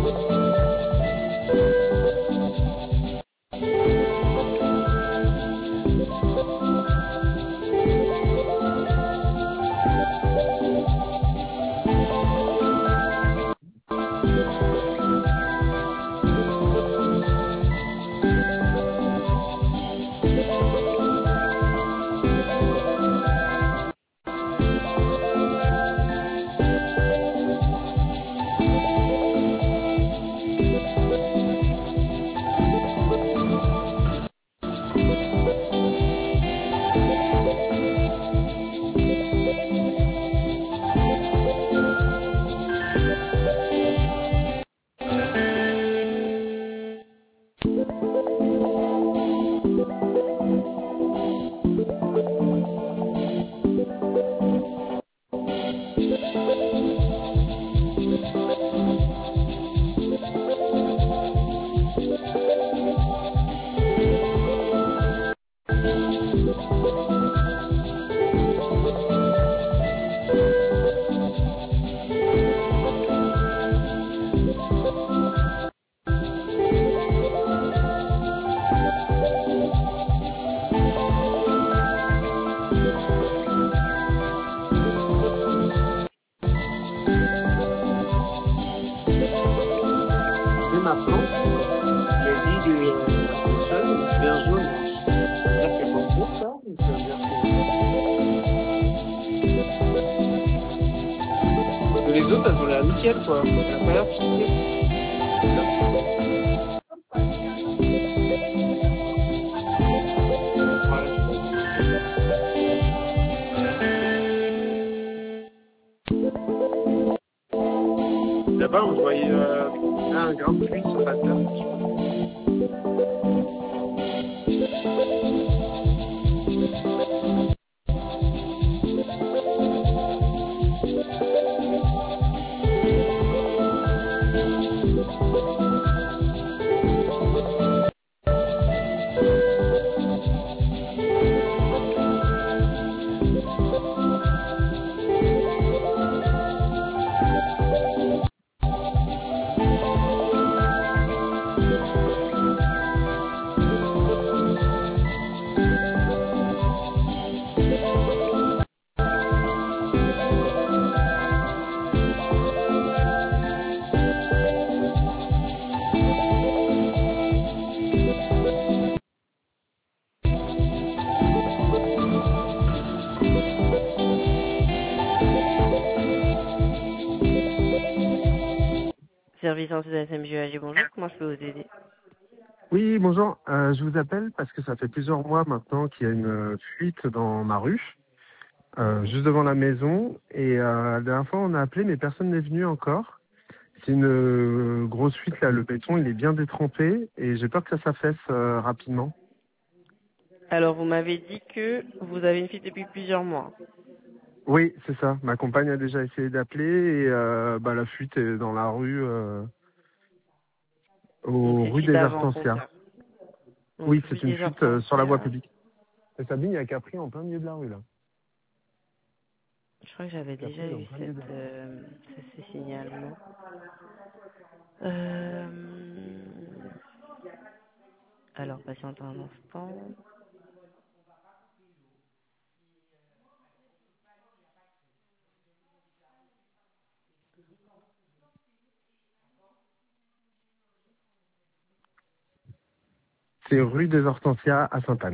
Et maintenant, les lignes sont bien jaunes. Là, c'est pour vous, ça, ou ça veut dire que les autres, elles ont l'air nickel, quoi. Elle a pas l'air piquée. Là-bas, on voyait un grain de pluie sur la terre. Service en SMJAG, bonjour, comment je peux vous aider? Oui, bonjour. Je vous appelle parce que ça fait plusieurs mois maintenant qu'il y a une fuite dans ma rue, juste devant la maison. Et la dernière fois, on a appelé, mais personne n'est venu encore. C'est une grosse fuite, là. Le béton, il est bien détrempé et j'ai peur que ça s'affaisse rapidement. Alors, vous m'avez dit que vous avez une fuite depuis plusieurs mois. Oui, c'est ça. Ma compagne a déjà essayé d'appeler et la fuite est dans la rue, Donc, aux c'est rues suite des à Hortensias. Vancouver. Donc, Oui, rue c'est une des fuite sur la voie Hortensias. publique. Et Sabine, il y a Capri en plein milieu de la rue, là. Je crois que j'avais Capri, déjà il est en eu plein milieu de la rue. ce signalement. Euh, alors, patiente un instant. C'est rue des Hortensias à Sainte-Anne.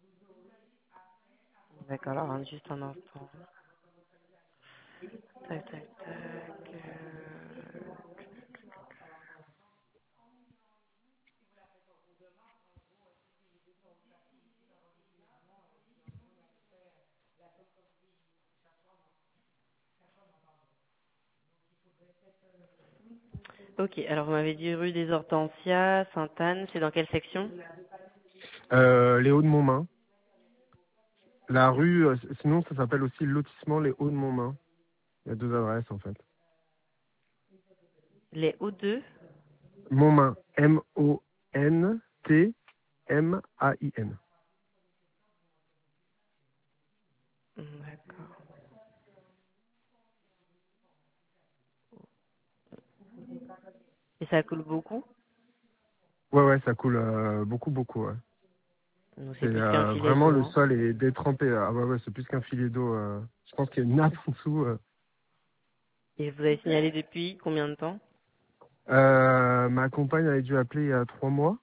D'accord, alors, juste un instant. Tac, tac, tac. Ok, alors vous m'avez dit rue des Hortensias, Sainte-Anne, c'est dans quelle section? Les Hauts-de-Montmain. La rue, sinon ça s'appelle aussi lotissement Les Hauts-de-Montmain. Il y a deux adresses en fait. Les Hauts-de Montmain, M-O-N-T-M-A-I-N. D'accord. Et ça coule beaucoup? Ouais, ça coule beaucoup, ouais. Donc C'est c'est plus qu'un filet vraiment d'eau, le hein. sol est détrempé. Ah ouais, c'est plus qu'un filet d'eau. Je pense qu'il y a une nappe en dessous. Et vous avez signalé depuis combien de temps? Ma compagne avait dû appeler il y a 3 mois.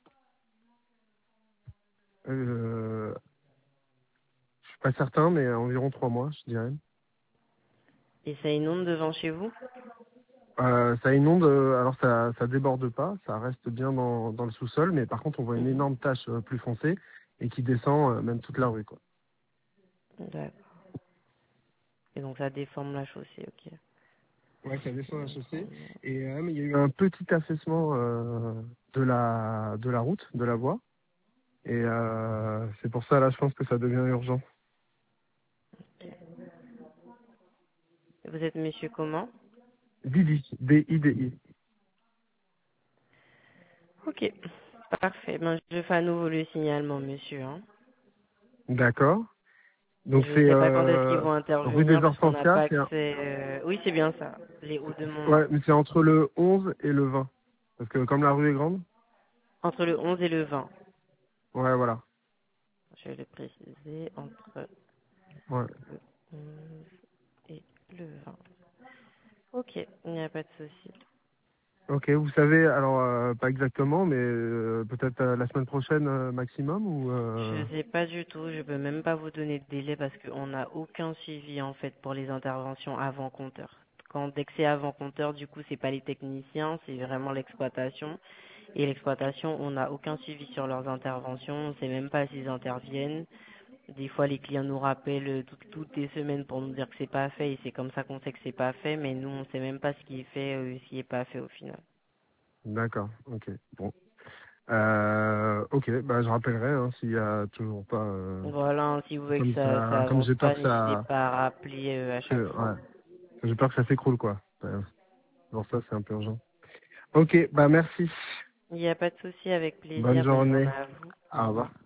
Je suis pas certain, mais environ 3 mois, je dirais. Et ça inonde devant chez vous? Ça inonde, alors ça déborde pas, ça reste bien dans le sous-sol, mais par contre on voit une Mhm. énorme tache plus foncée et qui descend même toute la rue, quoi. D'accord. Et donc ça déforme la chaussée, ok. Ouais, ça descend la chaussée. Déforme. Et mais il y a eu un petit affaissement de la route, de la voie. Et c'est pour ça, là, je pense que ça devient urgent. Vous êtes monsieur comment? Didi, D-I-D-I. Ok, parfait. Ben, je fais à nouveau le signalement, monsieur, hein. D'accord. Donc Je ne c'est sais pas quand est-ce qu'ils vont rue intervenir des parce qu'on n'a pas Hortensias, accès. Oui, c'est bien ça. Les hauts de ouais, Montmartre. mais c'est entre le 11 et le 20. Parce que comme la rue est grande, Entre le 11 et le 20. ouais, voilà. Je vais le préciser. Entre Ouais. le 11 et le 20. Ok, il n'y a pas de souci. Ok, vous savez, alors pas exactement, mais peut-être la semaine prochaine maximum ou Je ne sais pas du tout. Je peux même pas vous donner de délai parce qu'on n'a aucun suivi en fait pour les interventions avant compteur. Dès que c'est avant compteur, du coup, c'est pas les techniciens, c'est vraiment l'exploitation. Et l'exploitation, on n'a aucun suivi sur leurs interventions. On ne sait même pas s'ils interviennent. Des fois, les clients nous rappellent toutes les semaines pour nous dire que c'est pas fait et c'est comme ça qu'on sait que c'est pas fait. Mais nous, on sait même pas ce qui est fait, ce qui est pas fait au final. D'accord, ok. Bon. Ok, bah je rappellerai hein, s'il y a toujours pas Voilà, si vous voulez que comme ça comme avance j'ai peur pas, que n'hésitez ça pas à rappeler à chaque fois. ouais, j'ai peur que ça s'écroule quoi. Bon ça c'est un peu urgent. Ok, bah merci. Il n'y a pas de souci, avec Bonne plaisir. Bonne journée journée. à vous. Au Au revoir. revoir.